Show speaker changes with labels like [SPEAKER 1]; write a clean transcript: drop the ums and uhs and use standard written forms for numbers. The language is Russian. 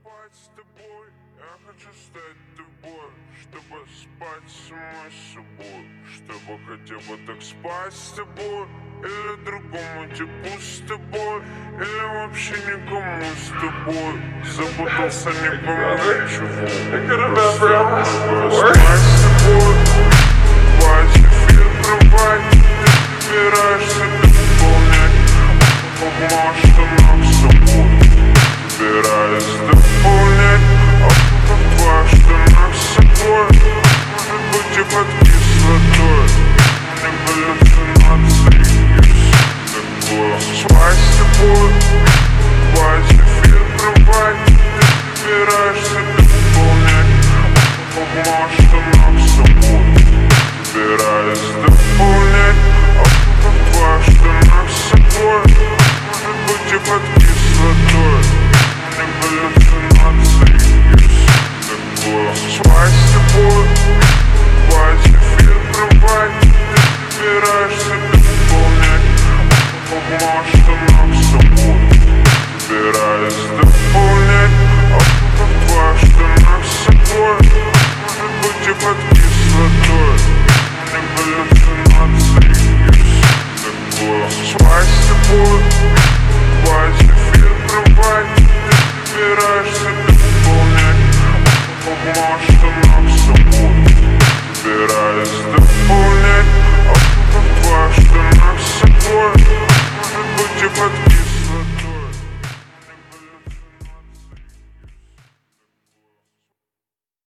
[SPEAKER 1] спать с тобой, я хочу стать тобой, чтобы спать самой собой, чтобы хотя бы так спать с тобой, или другому типу с тобой, или вообще никому с тобой. Запутался, не пойму чего. Просто спать с тобой, хватит фильтровать, ты выбираешься дополнять, поможешь нам с собой. Собираюсь дополнять, твоих штанах с собой. Может быть и под кислотой, не галлюцинации и такое. Спать с тобой, хватит фильтровать, ты выбираешься дополнять, поможешь нам с собой. Собираюсь дополнять, твоих штанах с собой. Может быть и под кислотой, спать с тобой, хватит фильтровать, ты выбираешься дополнять, поможешь нам с собой. Собираюсь дополнять, твоих штанах с собой. Может быть и под кислотой, не галлюцинации и такое. Спать